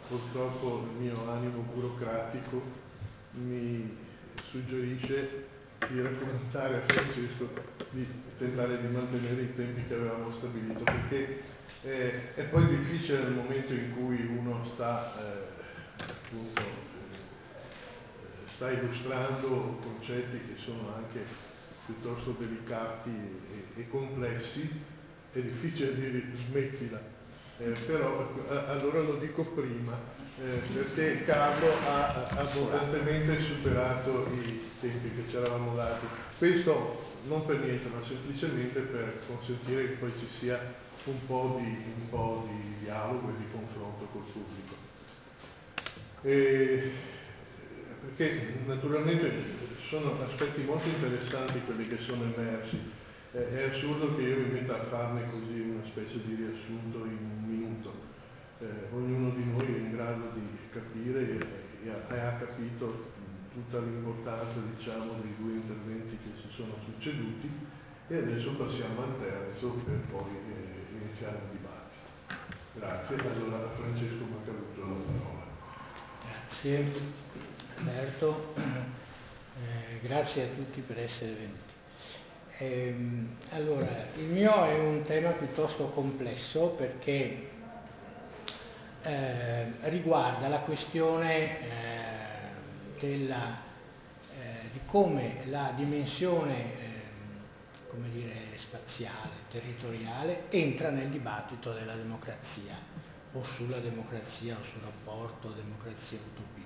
purtroppo il mio animo burocratico mi suggerisce di raccomandare a Francesco di tentare di mantenere i tempi che avevamo stabilito, perché è poi difficile nel momento in cui uno sta appunto sta illustrando concetti che sono anche piuttosto delicati e complessi, è difficile dire smettila, però allora lo dico prima, perché Carlo ha abbondantemente superato i tempi che ci eravamo dati. Questo non per niente, ma semplicemente per consentire che poi ci sia un po' di dialogo e di confronto col pubblico. Perché naturalmente sono aspetti molto interessanti quelli che sono emersi. È assurdo che io mi metta a farne così una specie di riassunto in un minuto. Ognuno di noi è in grado di capire e ha capito tutta l'importanza, diciamo, dei due interventi che si sono succeduti, e adesso passiamo al terzo per poi iniziare il dibattito. Grazie. Allora a Francesco Macaluso la parola. Grazie Alberto, grazie a tutti per essere venuti. Allora, il mio è un tema piuttosto complesso perché riguarda la questione di come la dimensione come dire, spaziale, territoriale entra nel dibattito della democrazia o sulla democrazia o sul rapporto democrazia-utopia.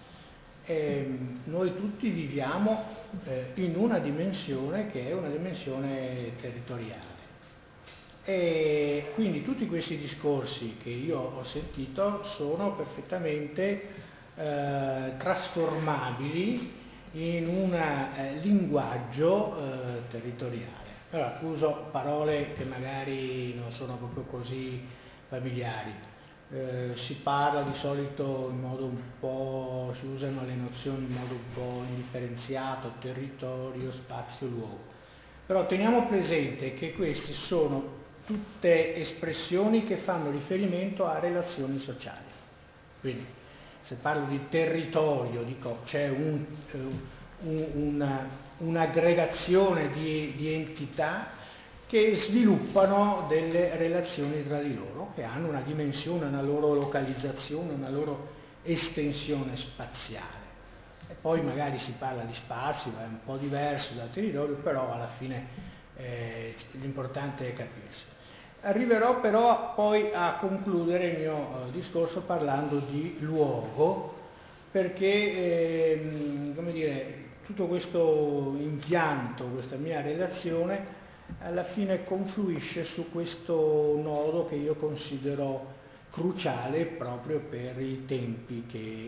Noi tutti viviamo in una dimensione che è una dimensione territoriale. E quindi tutti questi discorsi che io ho sentito sono perfettamente trasformabili in un linguaggio territoriale. Allora, uso parole che magari non sono proprio così familiari. Si parla di solito in modo un po', si usano le nozioni in modo un po' indifferenziato, territorio, spazio, luogo. Però teniamo presente che queste sono tutte espressioni che fanno riferimento a relazioni sociali. Quindi se parlo di territorio, dico c'è un'aggregazione di entità che sviluppano delle relazioni tra di loro, che hanno una dimensione, una loro localizzazione, una loro estensione spaziale. E poi magari si parla di spazio, è un po' diverso dal territorio, però alla fine l'importante è capirsi. Arriverò però poi a concludere il mio discorso parlando di luogo, perché come dire, tutto questo impianto, questa mia relazione, alla fine confluisce su questo nodo che io considero cruciale proprio per i tempi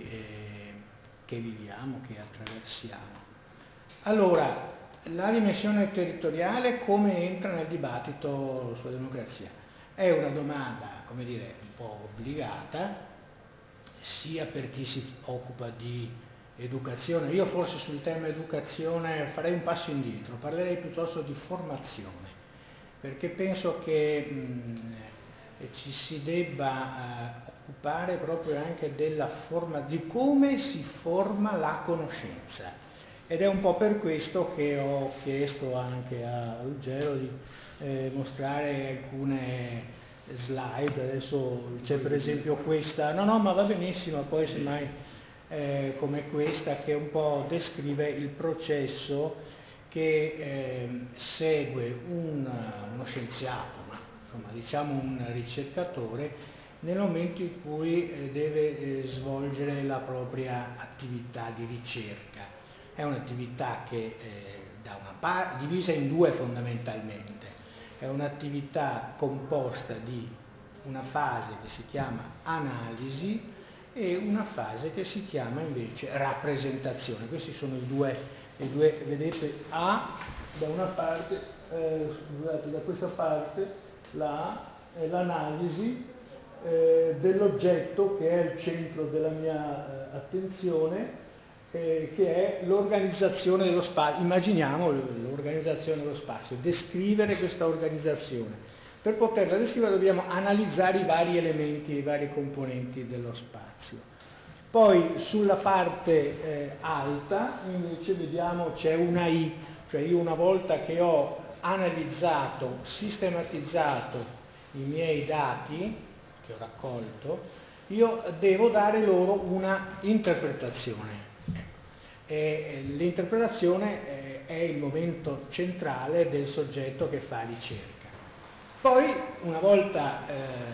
che viviamo, che attraversiamo. Allora, la dimensione territoriale come entra nel dibattito sulla democrazia? È una domanda, come dire, un po' obbligata, sia per chi si occupa di educazione. Io forse sul tema educazione farei un passo indietro, parlerei piuttosto di formazione, perché penso che ci si debba occupare proprio anche di come si forma la conoscenza. Ed è un po' per questo che ho chiesto anche a Ruggero di mostrare alcune slide. Adesso c'è per esempio questa, no ma va benissimo, poi semmai come questa che un po' descrive il processo che segue uno scienziato, ma insomma diciamo un ricercatore, nel momento in cui deve svolgere la propria attività di ricerca. È un'attività che da una parte divisa in due fondamentalmente, è un'attività composta di una fase che si chiama analisi e una fase che si chiama invece rappresentazione. Questi sono i due, vedete, A da una parte, scusate, da questa parte la è l'analisi dell'oggetto che è il centro della mia attenzione, che è l'organizzazione dello spazio. Immaginiamo l'organizzazione dello spazio, descrivere questa organizzazione. Per poterla descrivere dobbiamo analizzare i vari elementi, i vari componenti dello spazio. Poi sulla parte alta invece vediamo c'è una I, cioè io una volta che ho analizzato, sistematizzato i miei dati che ho raccolto, io devo dare loro una interpretazione. E l'interpretazione è il momento centrale del soggetto che fa ricerca. Poi, una volta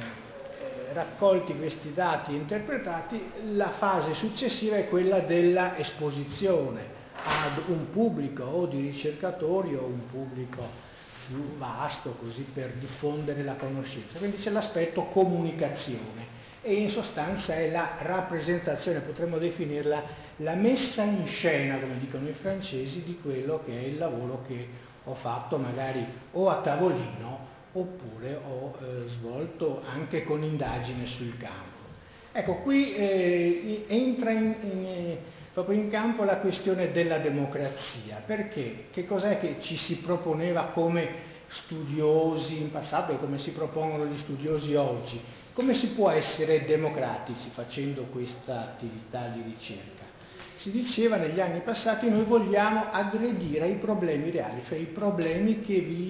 raccolti questi dati e interpretati, la fase successiva è quella della esposizione ad un pubblico o di ricercatori o un pubblico più vasto, così per diffondere la conoscenza. Quindi c'è l'aspetto comunicazione e in sostanza è la rappresentazione, potremmo definirla la messa in scena, come dicono i francesi, di quello che è il lavoro che ho fatto magari o a tavolino oppure ho svolto anche con indagine sul campo. Ecco, qui entra proprio in campo la questione della democrazia, perché che cos'è che ci si proponeva come studiosi in passato e come si propongono gli studiosi oggi? Come si può essere democratici facendo questa attività di ricerca? Si diceva negli anni passati noi vogliamo aggredire ai problemi reali, cioè i problemi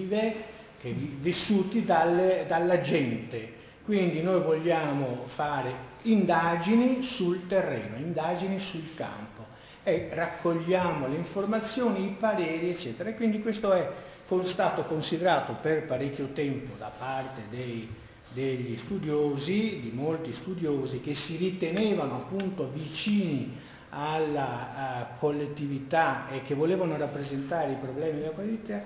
vissuti dalla gente. Quindi noi vogliamo fare indagini sul terreno, indagini sul campo e raccogliamo le informazioni, i pareri, eccetera. E quindi questo è stato considerato per parecchio tempo da parte degli studiosi, di molti studiosi che si ritenevano appunto vicini alla collettività e che volevano rappresentare i problemi della collettività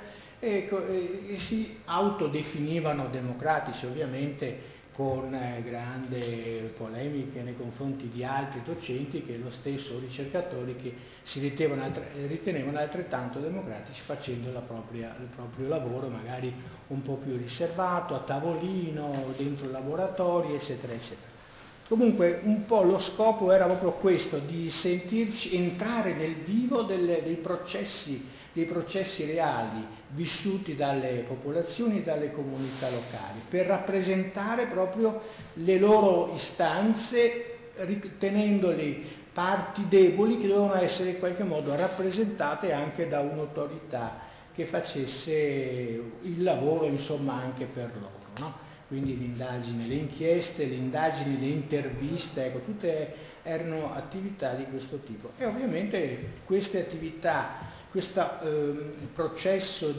e si autodefinivano democratici, ovviamente con grandi polemiche nei confronti di altri docenti che lo stesso ricercatori che si ritenevano altrettanto democratici facendo il proprio lavoro magari un po' più riservato, a tavolino, dentro laboratori, eccetera, eccetera. Comunque un po' lo scopo era proprio questo, di sentirci entrare nel vivo dei processi reali vissuti dalle popolazioni e dalle comunità locali, per rappresentare proprio le loro istanze, ritenendoli parti deboli che dovevano essere in qualche modo rappresentate anche da un'autorità che facesse il lavoro, insomma, anche per loro, no? Quindi l'indagine, le inchieste, le indagini, le interviste, ecco, tutte erano attività di questo tipo. E ovviamente queste attività, questo processo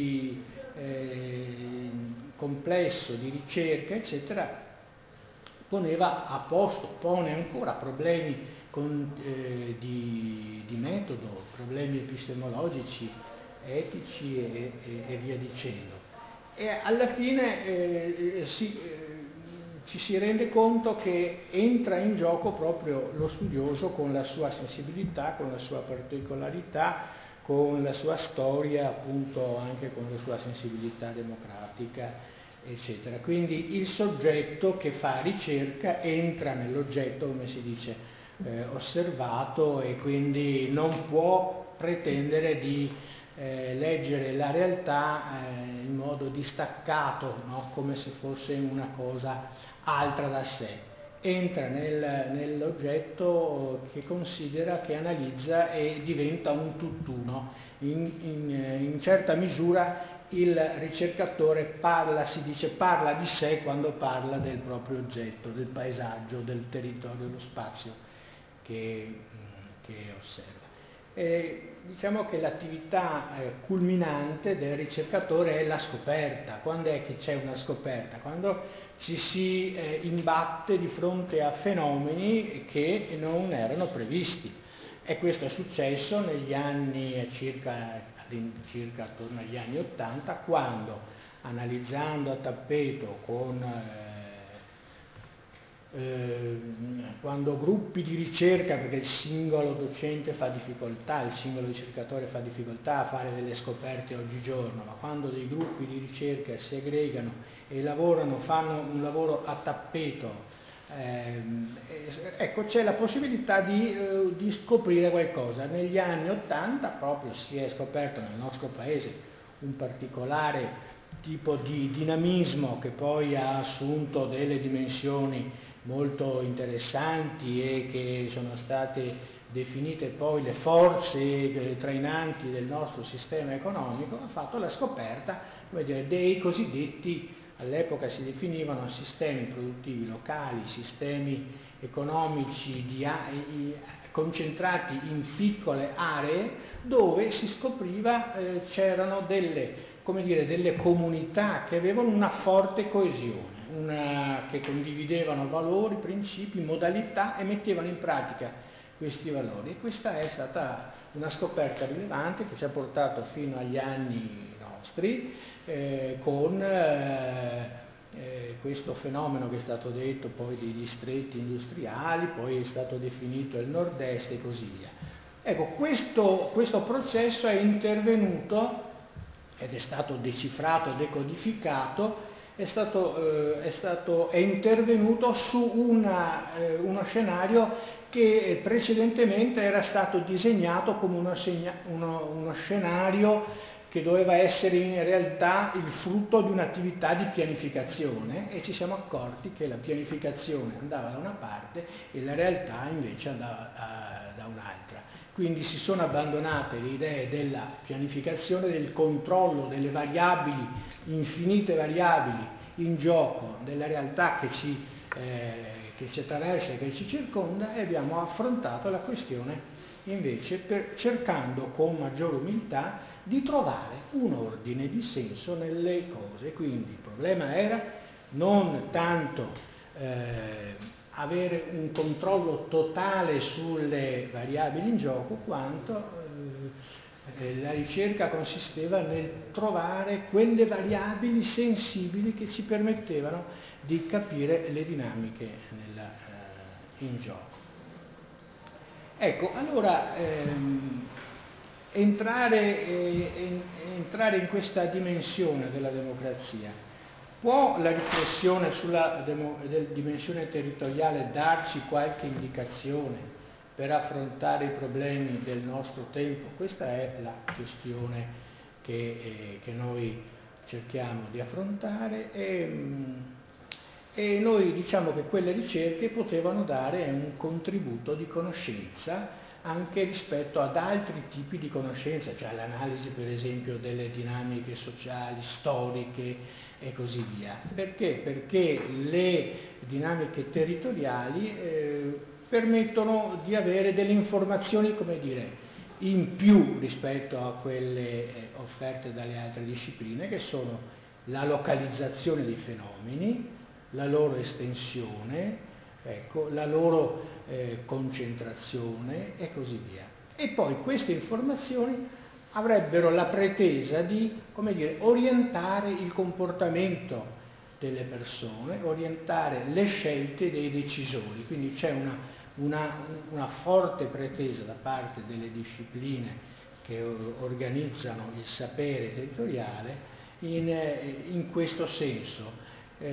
complesso di ricerca, eccetera, pone ancora problemi di metodo, problemi epistemologici, etici e via dicendo. E alla fine ci si rende conto che entra in gioco proprio lo studioso con la sua sensibilità, con la sua particolarità, con la sua storia, appunto anche con la sua sensibilità democratica, eccetera. Quindi il soggetto che fa ricerca entra nell'oggetto, come si dice, osservato, e quindi non può pretendere di leggere la realtà in modo distaccato, no? Come se fosse una cosa altra da sé. Entra nell'oggetto che considera, che analizza e diventa un tutt'uno. In certa misura il ricercatore parla di sé quando parla del proprio oggetto, del paesaggio, del territorio, dello spazio che osserva. Diciamo che l'attività culminante del ricercatore è la scoperta. Quando è che c'è una scoperta? Quando ci si imbatte di fronte a fenomeni che non erano previsti. E questo è successo negli anni circa attorno agli anni '80, quando, analizzando a tappeto quando gruppi di ricerca, perché il singolo docente fa difficoltà, il singolo ricercatore fa difficoltà a fare delle scoperte oggigiorno, ma quando dei gruppi di ricerca si aggregano e fanno un lavoro a tappeto, ecco, c'è la possibilità di scoprire qualcosa. Negli anni '80 proprio si è scoperto nel nostro paese un particolare tipo di dinamismo che poi ha assunto delle dimensioni molto interessanti e che sono state definite poi le forze trainanti del nostro sistema economico, ha fatto la scoperta, come dire, dei cosiddetti, all'epoca si definivano sistemi produttivi locali, sistemi economici concentrati in piccole aree dove si scopriva c'erano delle comunità che avevano una forte coesione, che condividevano valori, principi, modalità e mettevano in pratica questi valori. E questa è stata una scoperta rilevante che ci ha portato fino agli anni nostri con questo fenomeno che è stato detto poi dei distretti industriali, poi è stato definito il nord-est e così via. Ecco, questo processo è intervenuto ed è stato decifrato, decodificato, è intervenuto su uno scenario che precedentemente era stato disegnato come uno scenario che doveva essere in realtà il frutto di un'attività di pianificazione, e ci siamo accorti che la pianificazione andava da una parte e la realtà invece andava da un'altra. Quindi si sono abbandonate le idee della pianificazione, del controllo delle variabili, infinite variabili in gioco della realtà che ci attraversa e che ci circonda, e abbiamo affrontato la questione invece cercando con maggiore umiltà di trovare un ordine di senso nelle cose. Quindi il problema era non tanto avere un controllo totale sulle variabili in gioco, quanto la ricerca consisteva nel trovare quelle variabili sensibili che ci permettevano di capire le dinamiche in gioco. Ecco, allora entrare in questa dimensione della democrazia, può la riflessione sulla dimensione territoriale darci qualche indicazione per affrontare i problemi del nostro tempo? Questa è la questione che noi cerchiamo di affrontare, e noi diciamo che quelle ricerche potevano dare un contributo di conoscenza anche rispetto ad altri tipi di conoscenza, cioè l'analisi per esempio delle dinamiche sociali, storiche e così via. Perché? Perché le dinamiche territoriali permettono di avere delle informazioni, come dire, in più rispetto a quelle offerte dalle altre discipline, che sono la localizzazione dei fenomeni, la loro estensione, ecco, la loro concentrazione e così via. E poi queste informazioni avrebbero la pretesa di, come dire, orientare il comportamento delle persone, orientare le scelte dei decisori. Quindi c'è una forte pretesa da parte delle discipline che organizzano il sapere territoriale in questo senso.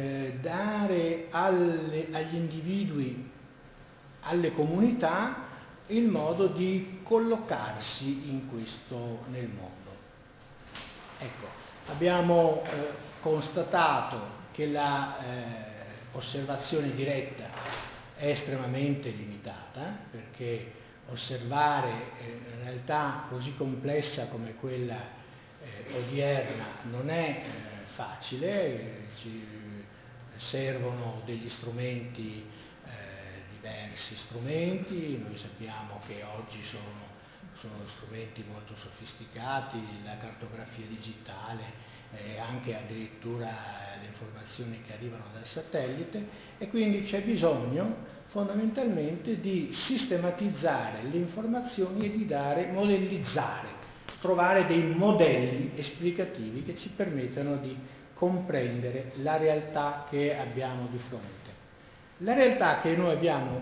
Dare agli individui, alle comunità, il modo di collocarsi nel mondo. Ecco, abbiamo constatato che l'osservazione diretta è estremamente limitata, perché osservare una realtà così complessa come quella odierna non è facile, ci servono degli strumenti, diversi strumenti. Noi sappiamo che oggi sono strumenti molto sofisticati, la cartografia digitale, anche addirittura le informazioni che arrivano dal satellite, e quindi c'è bisogno fondamentalmente di sistematizzare le informazioni e di modellizzare, trovare dei modelli esplicativi che ci permettano di comprendere la realtà che abbiamo di fronte. La realtà che noi abbiamo,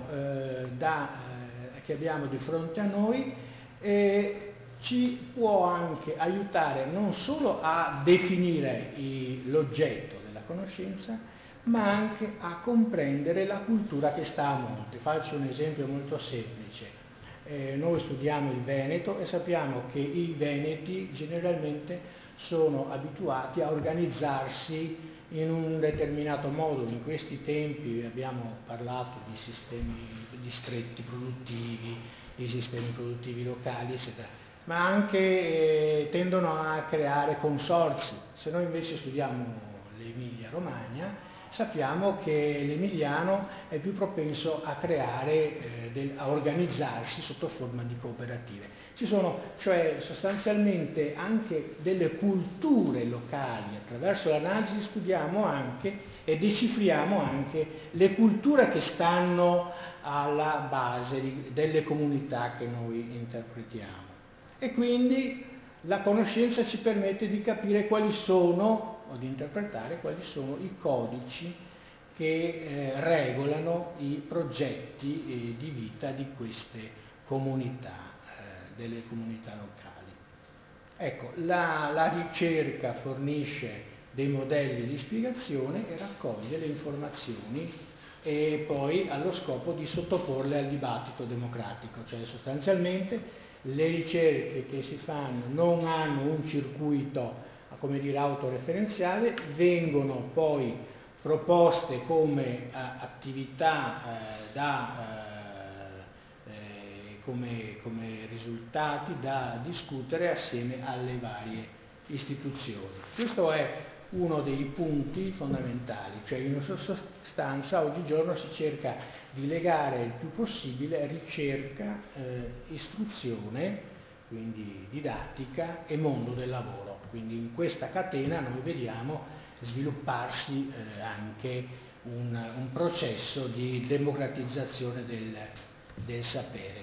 che abbiamo di fronte a noi ci può anche aiutare non solo a definire l'oggetto della conoscenza, ma anche a comprendere la cultura che sta a monte. Faccio un esempio molto semplice. Noi studiamo il Veneto e sappiamo che i veneti generalmente sono abituati a organizzarsi in un determinato modo. In questi tempi abbiamo parlato di sistemi, di distretti produttivi, di sistemi produttivi locali, eccetera, ma anche tendono a creare consorzi. Se noi invece studiamo l'Emilia Romagna, sappiamo che l'emiliano è più propenso a creare, a organizzarsi sotto forma di cooperative. Ci sono cioè sostanzialmente anche delle culture locali. Attraverso l'analisi studiamo anche e decifriamo anche le culture che stanno alla base delle comunità che noi interpretiamo. E quindi la conoscenza ci permette di capire quali sono, o di interpretare quali sono i codici che regolano i progetti di vita di queste comunità, delle comunità locali. Ecco, la ricerca fornisce dei modelli di spiegazione e raccoglie le informazioni e poi ha lo scopo di sottoporle al dibattito democratico, cioè sostanzialmente le ricerche che si fanno non hanno un circuito, come dire, autoreferenziale, vengono poi proposte come attività come risultati da discutere assieme alle varie istituzioni. Questo è uno dei punti fondamentali, cioè in sostanza oggigiorno si cerca di legare il più possibile ricerca, istruzione, quindi didattica, e mondo del lavoro. Quindi in questa catena noi vediamo svilupparsi anche un processo di democratizzazione del sapere.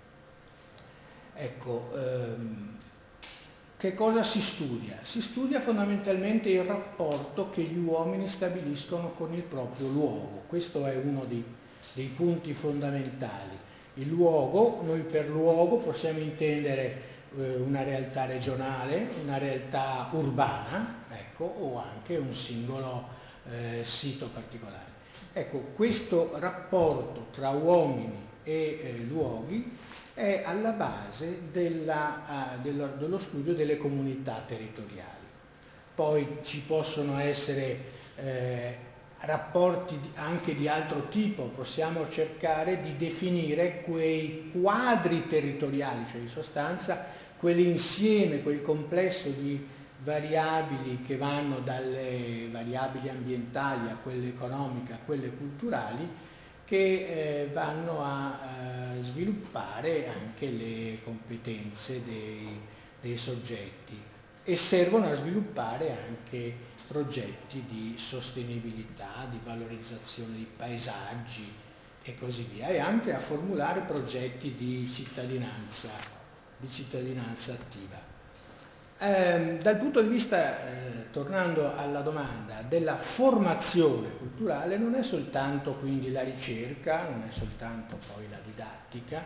Ecco, che cosa si studia? Si studia fondamentalmente il rapporto che gli uomini stabiliscono con il proprio luogo. Questo è uno dei punti fondamentali. Il luogo, noi per luogo possiamo intendere una realtà regionale, una realtà urbana, ecco, o anche un singolo sito particolare. Ecco, questo rapporto tra uomini e luoghi è alla base dello studio delle comunità territoriali. Poi ci possono essere rapporti anche di altro tipo, possiamo cercare di definire quei quadri territoriali, cioè in sostanza quell'insieme, quel complesso di variabili che vanno dalle variabili ambientali a quelle economiche a quelle culturali, che vanno a sviluppare anche le competenze dei soggetti e servono a sviluppare anche progetti di sostenibilità, di valorizzazione di paesaggi e così via, e anche a formulare progetti di cittadinanza attiva. Dal punto di vista, tornando alla domanda, della formazione culturale, non è soltanto quindi la ricerca, non è soltanto poi la didattica,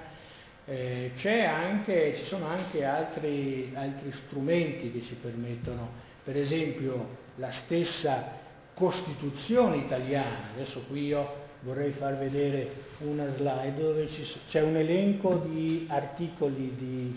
ci sono anche altri strumenti che ci permettono, per esempio la stessa Costituzione italiana. Adesso qui io vorrei far vedere una slide dove c'è un elenco di articoli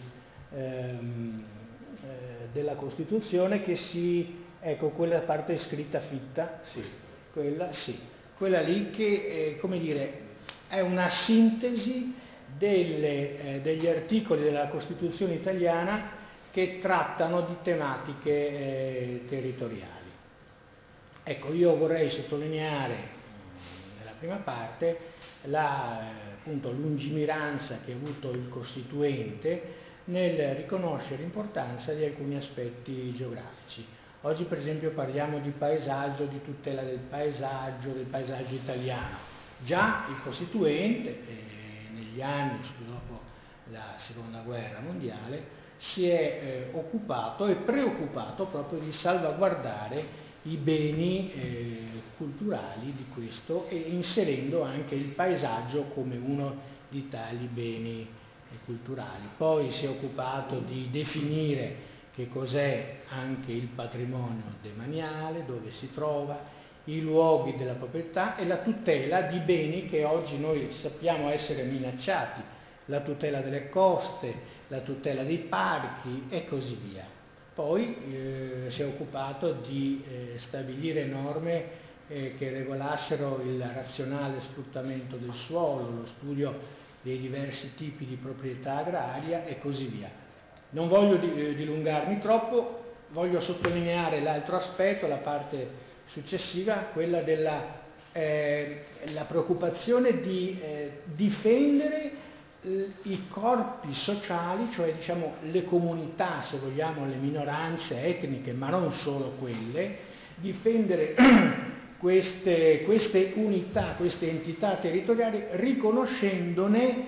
della Costituzione che ecco, quella parte scritta fitta, sì, quella lì che, come dire, è una sintesi degli articoli della Costituzione italiana che trattano di tematiche territoriali. Ecco, io vorrei sottolineare nella prima parte appunto, lungimiranza che ha avuto il Costituente nel riconoscere l'importanza di alcuni aspetti geografici. Oggi per esempio parliamo di paesaggio, di tutela del paesaggio italiano. Già il Costituente negli anni, dopo la Seconda Guerra Mondiale, si è occupato e preoccupato proprio di salvaguardare i beni culturali di questo, e inserendo anche il paesaggio come uno di tali beni culturali. Poi si è occupato di definire che cos'è anche il patrimonio demaniale, dove si trova, i luoghi della proprietà e la tutela di beni che oggi noi sappiamo essere minacciati, la tutela delle coste, la tutela dei parchi e così via. Poi si è occupato di stabilire norme che regolassero il razionale sfruttamento del suolo, lo studio dei diversi tipi di proprietà agraria e così via. Non voglio dilungarmi troppo, voglio sottolineare l'altro aspetto, la parte successiva, quella della la preoccupazione di difendere i corpi sociali, cioè diciamo le comunità, se vogliamo, le minoranze etniche, ma non solo quelle, difendere queste unità, queste entità territoriali, riconoscendone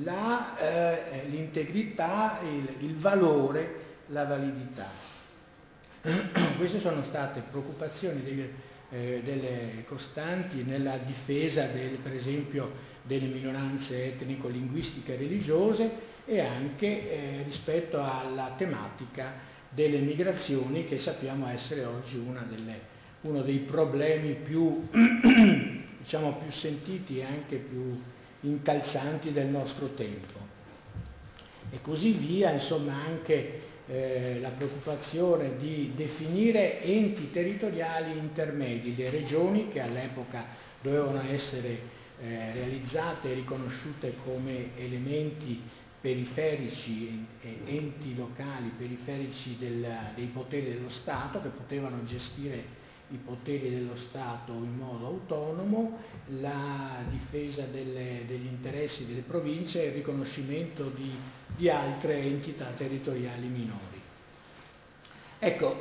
l'integrità, il valore, la validità. Queste sono state preoccupazioni delle costanti nella difesa per esempio delle minoranze etnico-linguistiche e religiose e anche rispetto alla tematica delle migrazioni, che sappiamo essere oggi uno dei problemi più, diciamo, più sentiti e anche più incalzanti del nostro tempo. E così via, insomma, anche la preoccupazione di definire enti territoriali intermedi, le regioni che all'epoca dovevano essere realizzate e riconosciute come elementi periferici, enti locali periferici dei poteri dello Stato, che potevano gestire i poteri dello Stato in modo autonomo, la difesa degli interessi delle province e il riconoscimento di altre entità territoriali minori. Ecco,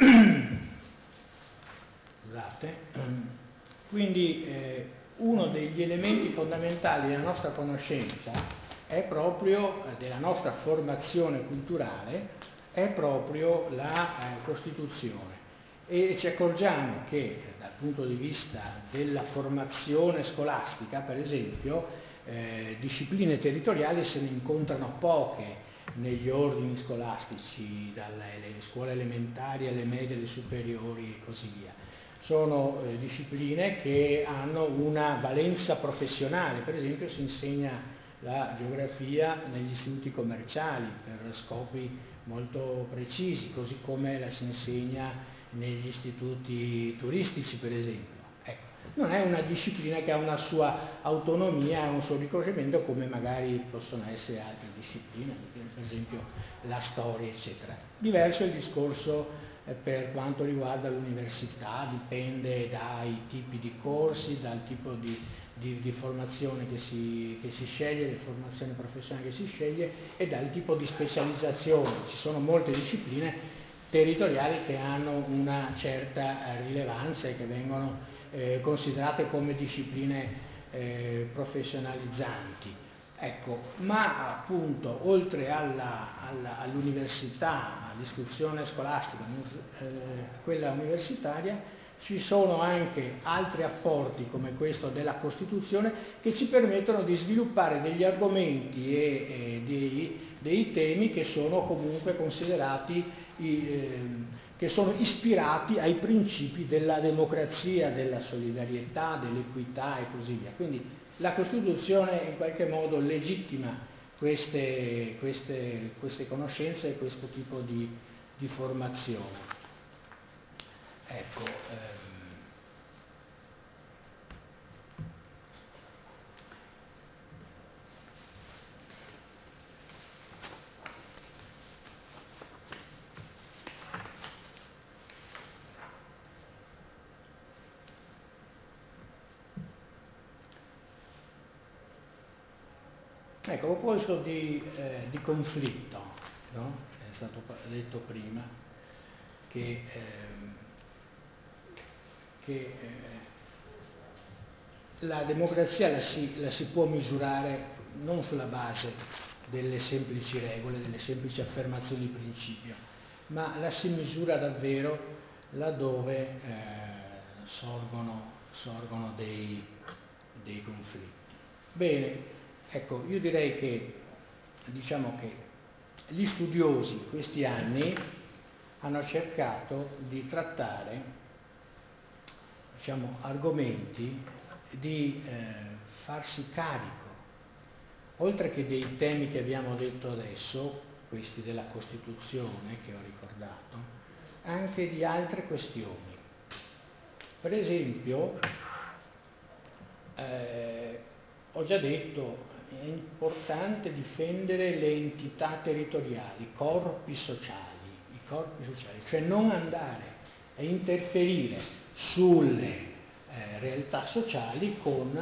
scusate, quindi uno degli elementi fondamentali della nostra conoscenza è proprio, della nostra formazione culturale, è proprio la Costituzione. E ci accorgiamo che dal punto di vista della formazione scolastica, per esempio, discipline territoriali se ne incontrano poche negli ordini scolastici, dalle scuole elementari alle medie, alle superiori e così via. Sono discipline che hanno una valenza professionale, per esempio si insegna la geografia negli istituti commerciali per scopi molto precisi, così come la si insegna negli istituti turistici, per esempio. Ecco, non è una disciplina che ha una sua autonomia, un suo riconoscimento come magari possono essere altre discipline, per esempio la storia, eccetera. Diverso è il discorso per quanto riguarda l'università, dipende dai tipi di corsi, dal tipo di formazione che si sceglie, di formazione professionale che si sceglie e dal tipo di specializzazione. Ci sono molte discipline territoriali che hanno una certa rilevanza e che vengono considerate come discipline professionalizzanti. Ecco, ma appunto oltre all'università, all'istruzione scolastica, quella universitaria, ci sono anche altri apporti come questo della Costituzione che ci permettono di sviluppare degli argomenti e dei temi che sono comunque considerati che sono ispirati ai principi della democrazia, della solidarietà, dell'equità e così via. Quindi la Costituzione in qualche modo legittima queste conoscenze e questo tipo di formazione. Ecco, a proposito di conflitto, no? È stato detto prima che la democrazia la si può misurare non sulla base delle semplici regole, delle semplici affermazioni di principio, ma la si misura davvero laddove sorgono dei conflitti. Bene. Ecco, io direi che, diciamo che gli studiosi in questi anni hanno cercato di trattare, diciamo, argomenti di farsi carico, oltre che dei temi che abbiamo detto adesso, questi della Costituzione che ho ricordato, anche di altre questioni. Per esempio, ho già detto, è importante difendere le entità territoriali, i corpi sociali, cioè non andare a interferire sulle realtà sociali con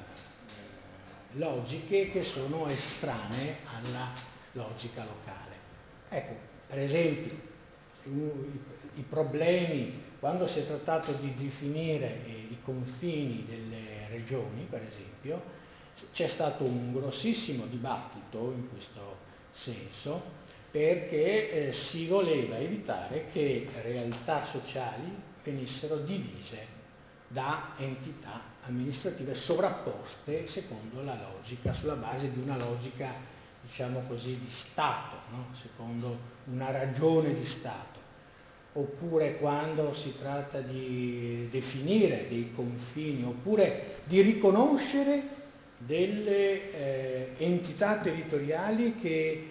logiche che sono estranee alla logica locale. Ecco, per esempio, i problemi, quando si è trattato di definire i confini delle regioni, per esempio, c'è stato un grossissimo dibattito in questo senso, perché si voleva evitare che realtà sociali venissero divise da entità amministrative sovrapposte secondo la logica, sulla base di una logica, diciamo così, di Stato, no? Secondo una ragione di Stato. Oppure quando si tratta di definire dei confini, oppure di riconoscere delle entità territoriali che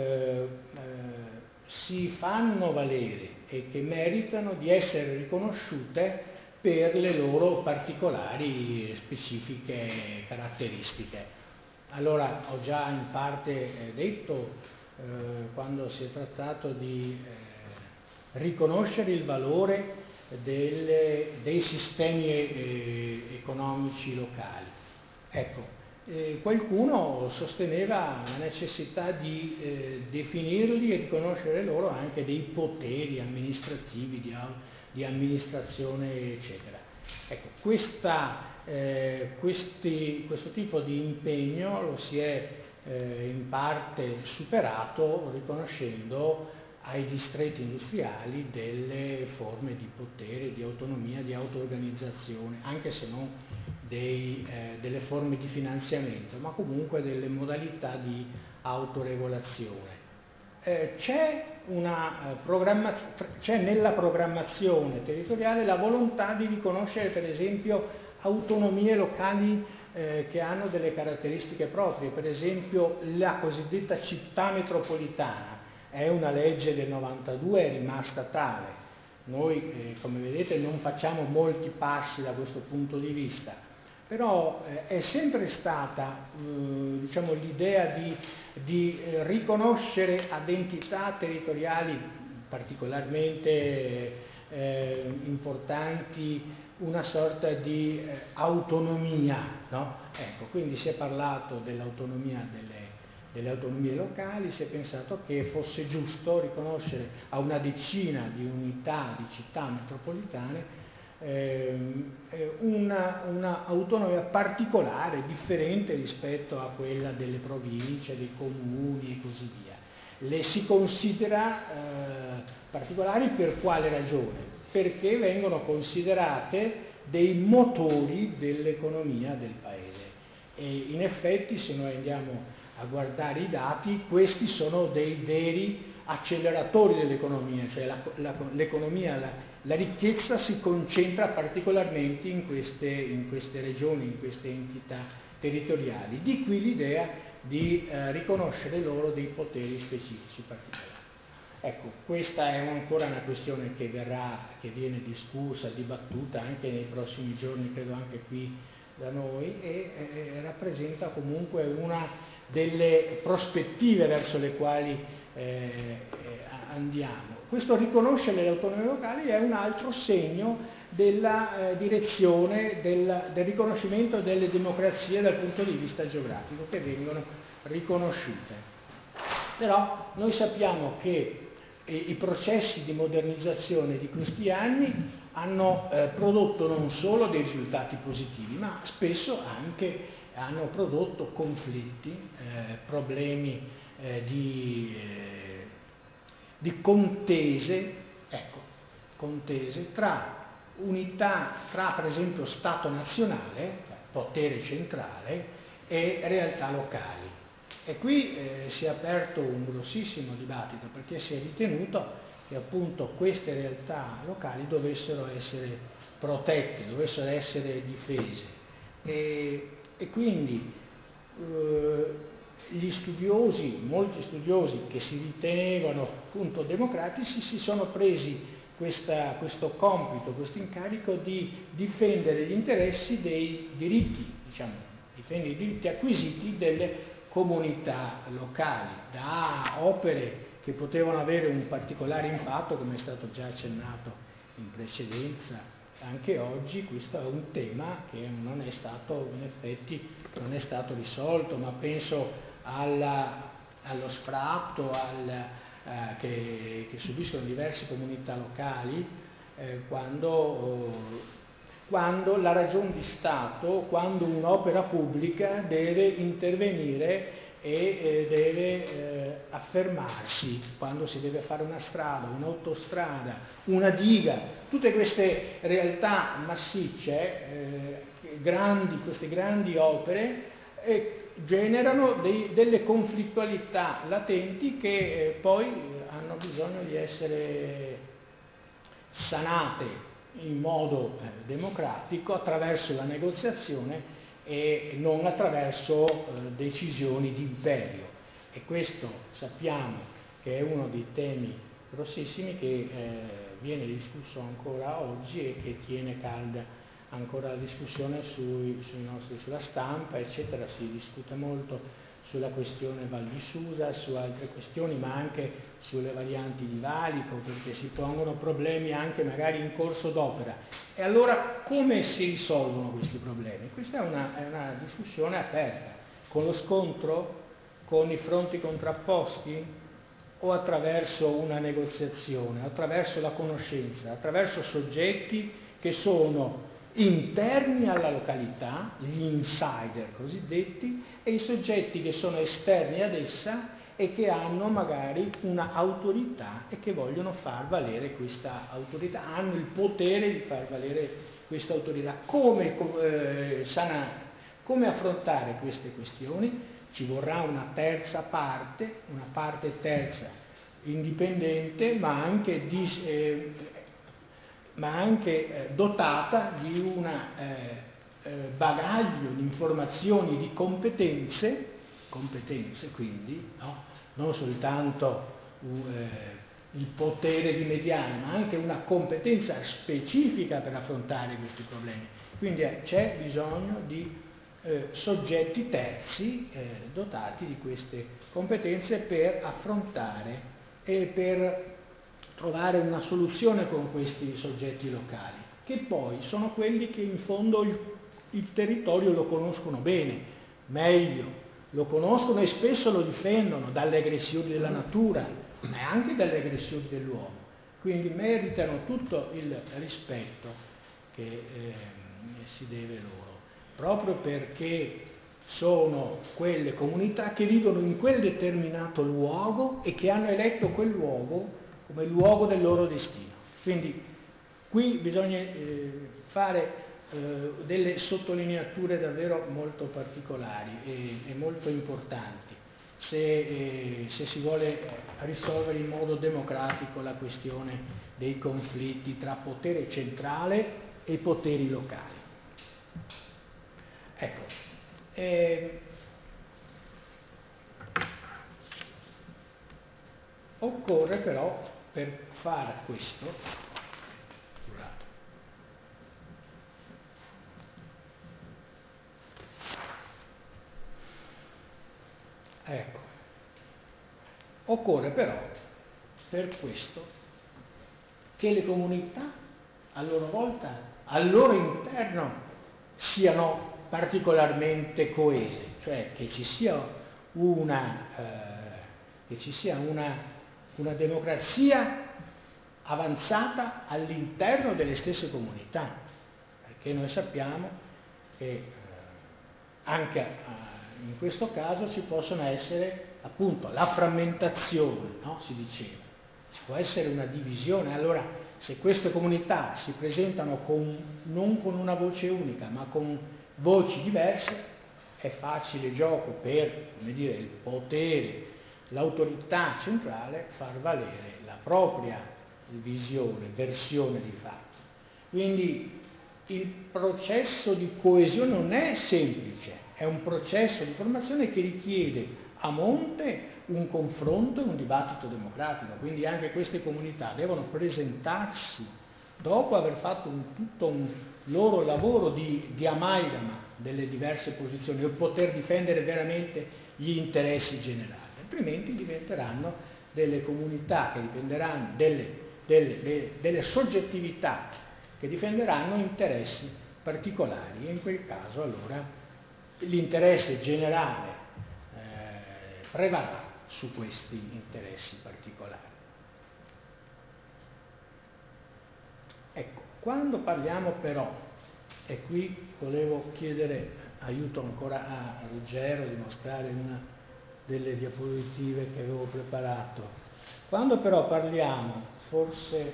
si fanno valere e che meritano di essere riconosciute per le loro particolari specifiche caratteristiche. Allora, ho già in parte detto, quando si è trattato di riconoscere il valore dei sistemi economici locali. Ecco, qualcuno sosteneva la necessità di definirli e riconoscere loro anche dei poteri amministrativi, di amministrazione, eccetera. Ecco, questo tipo di impegno lo si è in parte superato riconoscendo ai distretti industriali delle forme di potere, di autonomia, di auto-organizzazione, anche se non delle forme di finanziamento, ma comunque delle modalità di autoregolazione. C'è nella programmazione territoriale la volontà di riconoscere per esempio autonomie locali che hanno delle caratteristiche proprie, per esempio la cosiddetta città metropolitana è una legge del 92, è rimasta tale. Noi come vedete non facciamo molti passi da questo punto di vista, però è sempre stata diciamo, l'idea di riconoscere ad entità territoriali particolarmente importanti una sorta di autonomia, no? Ecco, quindi si è parlato dell'autonomia delle autonomie locali, si è pensato che fosse giusto riconoscere a una decina di unità di città metropolitane una autonomia particolare, differente rispetto a quella delle province, dei comuni e così via. Le si considera particolari per quale ragione? Perché vengono considerate dei motori dell'economia del paese. E in effetti, se noi andiamo a guardare i dati, questi sono dei veri acceleratori dell'economia, cioè l'economia, la ricchezza si concentra particolarmente in queste regioni, in queste entità territoriali. Di qui l'idea di riconoscere loro dei poteri specifici particolari. Ecco, questa è ancora una questione che viene discussa, dibattuta anche nei prossimi giorni, credo anche qui da noi, e rappresenta comunque una delle prospettive verso le quali andiamo. Questo riconoscere le autonomie locali è un altro segno della direzione del riconoscimento delle democrazie dal punto di vista geografico, che vengono riconosciute. Però noi sappiamo che i processi di modernizzazione di questi anni hanno prodotto non solo dei risultati positivi, ma spesso anche hanno prodotto conflitti, problemi di contese, contese tra unità, tra per esempio Stato nazionale, potere centrale, e realtà locali. E qui si è aperto un grossissimo dibattito, perché si è ritenuto che appunto queste realtà locali dovessero essere protette, dovessero essere difese. E quindi gli studiosi, molti studiosi che si ritenevano appunto democratici, si sono presi questo compito, questo incarico di difendere gli interessi dei diritti, diciamo, difendere i diritti acquisiti delle comunità locali, da opere che potevano avere un particolare impatto, come è stato già accennato in precedenza. Anche oggi questo è un tema che non è stato, in effetti, non è stato risolto, ma penso allo sfratto che subiscono diverse comunità locali quando la ragion di Stato, quando un'opera pubblica deve intervenire e deve affermarsi, quando si deve fare una strada, un'autostrada, una diga, tutte queste realtà massicce, queste grandi opere generano delle conflittualità latenti che poi hanno bisogno di essere sanate in modo democratico attraverso la negoziazione e non attraverso decisioni di imperio. E questo sappiamo che è uno dei temi grossissimi che viene discusso ancora oggi e che tiene calda ancora la discussione sulla stampa, eccetera. Si discute molto sulla questione Val di Susa, su altre questioni, ma anche sulle varianti di valico, perché si pongono problemi anche magari in corso d'opera. E allora come si risolvono questi problemi? Questa è una discussione aperta, con lo scontro, con i fronti contrapposti, o attraverso una negoziazione, attraverso la conoscenza, attraverso soggetti che sono interni alla località, gli insider cosiddetti, e i soggetti che sono esterni ad essa e che hanno magari una autorità e che vogliono far valere questa autorità, hanno il potere di far valere questa autorità. Come affrontare queste questioni? Ci vorrà una terza parte, una parte terza indipendente, ma anche dotata di un bagaglio di informazioni, di competenze quindi, no? Non soltanto il potere di mediare, ma anche una competenza specifica per affrontare questi problemi. Quindi c'è bisogno di soggetti terzi dotati di queste competenze per affrontare e per trovare una soluzione con questi soggetti locali, che poi sono quelli che in fondo il territorio lo conoscono bene, meglio, lo conoscono e spesso lo difendono dalle aggressioni della natura, ma anche dalle aggressioni dell'uomo. Quindi meritano tutto il rispetto che si deve loro, proprio perché sono quelle comunità che vivono in quel determinato luogo e che hanno eletto quel luogo come luogo del loro destino. Quindi qui bisogna fare delle sottolineature davvero molto particolari e molto importanti se si vuole risolvere in modo democratico la questione dei conflitti tra potere centrale e poteri locali. Ecco, occorre però per fare questo, occorre però per questo che le comunità a loro volta, al loro interno, siano particolarmente coese, cioè che ci sia una democrazia avanzata all'interno delle stesse comunità, perché noi sappiamo che anche in questo caso ci possono essere appunto la frammentazione, no? Si diceva, ci può essere una divisione. Allora, se queste comunità si presentano non con una voce unica, ma con voci diverse, è facile gioco per, come dire, il potere, l'autorità centrale far valere la propria versione di fatto. Quindi il processo di coesione non è semplice, è un processo di formazione che richiede a monte un confronto e un dibattito democratico, quindi anche queste comunità devono presentarsi dopo aver fatto tutto un loro lavoro di amalgama delle diverse posizioni e poter difendere veramente gli interessi generali, altrimenti diventeranno delle comunità che dipenderanno delle soggettività che difenderanno interessi particolari e in quel caso allora l'interesse generale prevarrà su questi interessi particolari. Ecco, quando parliamo però, e qui volevo chiedere aiuto ancora a Ruggero di mostrare una delle diapositive che avevo preparato, quando però parliamo, forse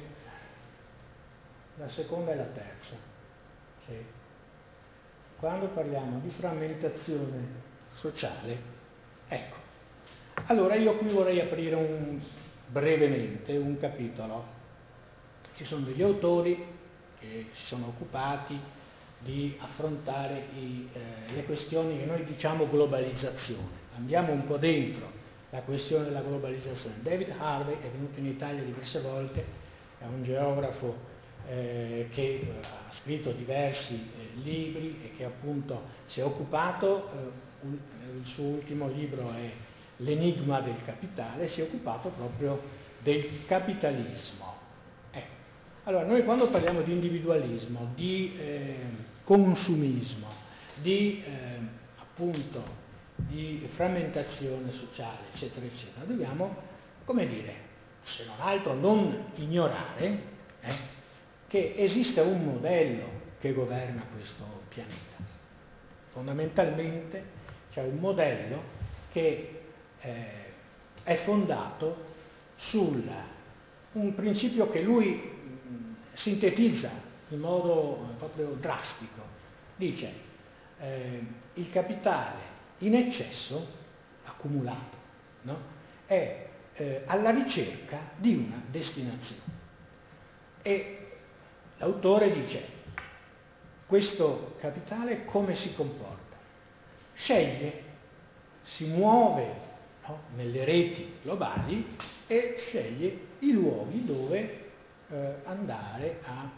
la seconda e la terza, sì, quando parliamo di frammentazione sociale, ecco, allora io qui vorrei aprire brevemente un capitolo. Ci sono degli autori che si sono occupati di affrontare le questioni che noi diciamo globalizzazione. Andiamo un po' dentro la questione della globalizzazione. David Harvey è venuto in Italia diverse volte, è un geografo che ha scritto diversi libri e che appunto si è occupato, il suo ultimo libro è L'enigma del capitale, si è occupato proprio del capitalismo. Allora, noi quando parliamo di individualismo, di consumismo, di appunto di frammentazione sociale, eccetera, eccetera, dobbiamo, come dire, se non altro non ignorare che esiste un modello che governa questo pianeta. Fondamentalmente c'è un modello che è fondato su un principio che lui sintetizza in modo proprio drastico. Dice il capitale in eccesso accumulato, no? È alla ricerca di una destinazione. E l'autore dice questo capitale come si comporta? Sceglie, si muove, no, nelle reti globali e sceglie i luoghi dove andare a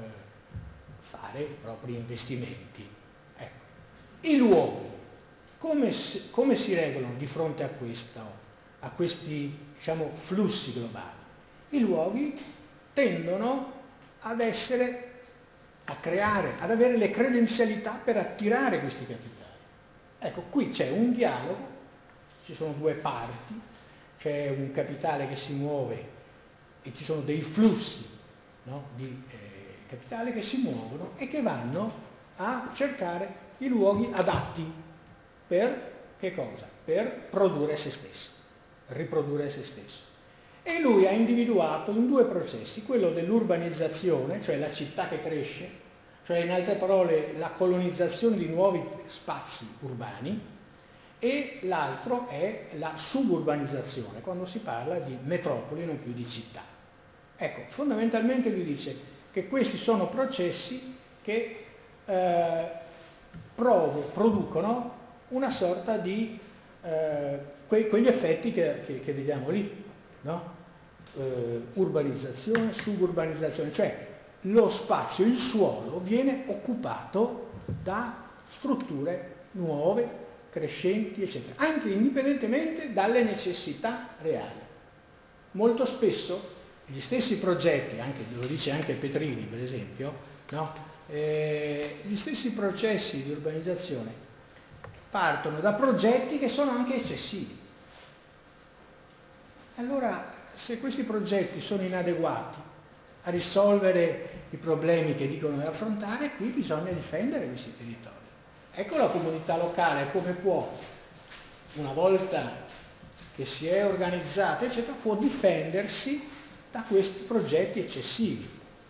fare i propri investimenti. Ecco. I luoghi, come si regolano di fronte a questi diciamo, flussi globali? I luoghi tendono ad creare, ad avere le credenzialità per attirare questi capitali. Ecco, qui c'è un dialogo, ci sono due parti, c'è un capitale che si muove e ci sono dei flussi, no, di capitale che si muovono e che vanno a cercare i luoghi adatti per che cosa? Per produrre se stesso, riprodurre se stesso. E lui ha individuato in due processi, quello dell'urbanizzazione, cioè la città che cresce, cioè in altre parole la colonizzazione di nuovi spazi urbani, e l'altro è la suburbanizzazione, quando si parla di metropoli non più di città. Ecco, fondamentalmente lui dice che questi sono processi che producono una sorta di quegli effetti che vediamo lì, no? Urbanizzazione, suburbanizzazione, cioè lo spazio, il suolo viene occupato da strutture nuove, crescenti, eccetera, anche indipendentemente dalle necessità reali. Molto spesso gli stessi progetti, lo dice anche Petrini per esempio, no? Gli stessi processi di urbanizzazione partono da progetti che sono anche eccessivi. Allora, se questi progetti sono inadeguati a risolvere i problemi che dicono di affrontare, qui bisogna difendere questi territori. Ecco la comunità locale come può, una volta che si è organizzata, eccetera, può difendersi da questi progetti eccessivi.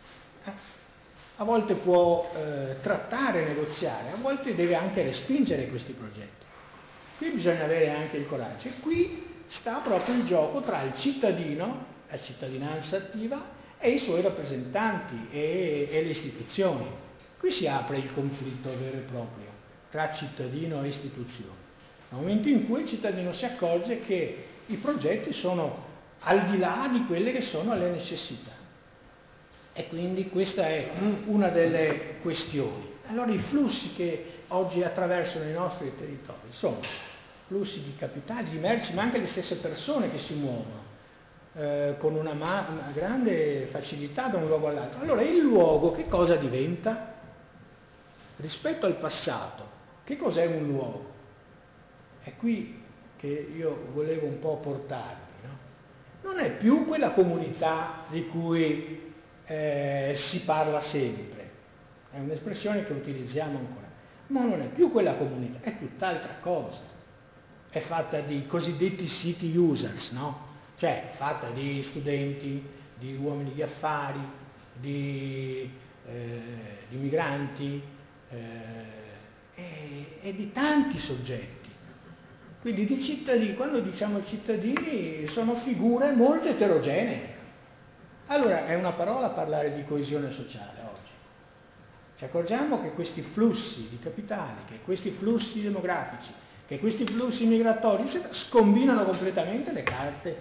A volte può trattare, negoziare, a volte deve anche respingere questi progetti. Qui bisogna avere anche il coraggio. E qui sta proprio il gioco tra il cittadino, la cittadinanza attiva, e i suoi rappresentanti e le istituzioni. Qui si apre il conflitto vero e proprio. tra cittadino e istituzione. Nel momento in cui il cittadino si accorge che i progetti sono al di là di quelle che sono le necessità. E quindi questa è una delle questioni. Allora i flussi che oggi attraversano i nostri territori sono flussi di capitali, di merci, ma anche le stesse persone che si muovono con una grande facilità da un luogo all'altro. Allora il luogo che cosa diventa? Rispetto al passato, che cos'è un luogo? È qui che io volevo un po' portarvi, no? Non è più quella comunità di cui si parla sempre, è un'espressione che utilizziamo ancora, ma non è più quella comunità, è tutt'altra cosa, è fatta di cosiddetti city users, no? Cioè è fatta di studenti, di uomini di affari, di migranti e di tanti soggetti. Quindi di cittadini, quando diciamo cittadini, sono figure molto eterogenee. Allora è una parola parlare di coesione sociale oggi. Ci accorgiamo che questi flussi di capitali, che questi flussi demografici, che questi flussi migratori scombinano completamente le carte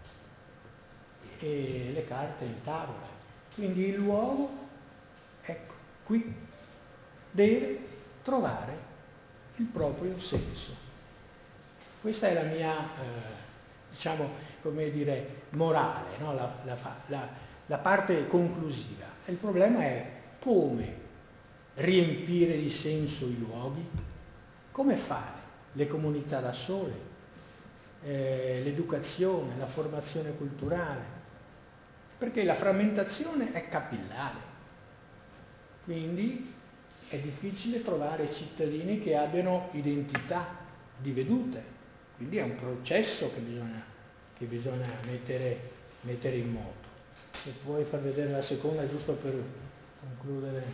in tavola. Quindi il luogo, ecco, qui deve trovare il proprio senso. Questa è la mia, diciamo, come dire, morale, no? la parte conclusiva. Il problema è come riempire di senso i luoghi, come fare le comunità da sole, l'educazione, la formazione culturale, perché la frammentazione è capillare, quindi è difficile trovare cittadini che abbiano identità di vedute. Quindi è un processo che bisogna mettere in moto. Se puoi far vedere la seconda, giusto per concludere.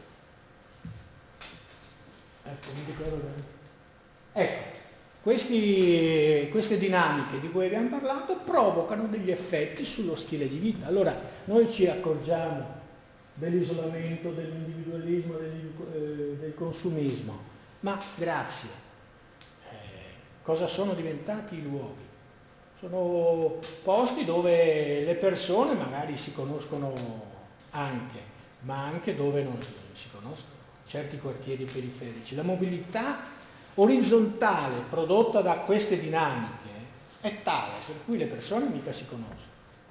Ecco, mi ricordo bene. Ecco, queste dinamiche di cui abbiamo parlato provocano degli effetti sullo stile di vita. Allora, noi ci accorgiamo dell'isolamento, dell'individualismo, del consumismo, ma grazie. Cosa sono diventati i luoghi? Sono posti dove le persone magari si conoscono anche, ma anche dove non si conoscono, certi quartieri periferici. La mobilità orizzontale prodotta da queste dinamiche è tale per cui le persone mica si conoscono,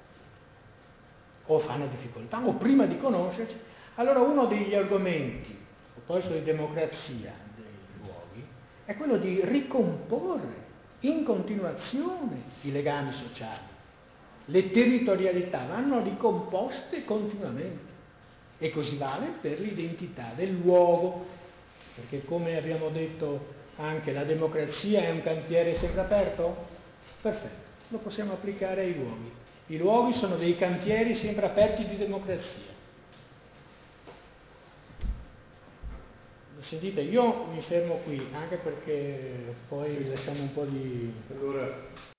o fanno difficoltà, o prima di conoscerci. Allora uno degli argomenti, a proposito di democrazia, è quello di ricomporre in continuazione i legami sociali. Le territorialità vanno ricomposte continuamente e così vale per l'identità del luogo, perché come abbiamo detto anche la democrazia è un cantiere sempre aperto? Perfetto, lo possiamo applicare ai luoghi. I luoghi sono dei cantieri sempre aperti di democrazia. Sentite, io mi fermo qui, anche perché poi lasciamo un po' di... Allora,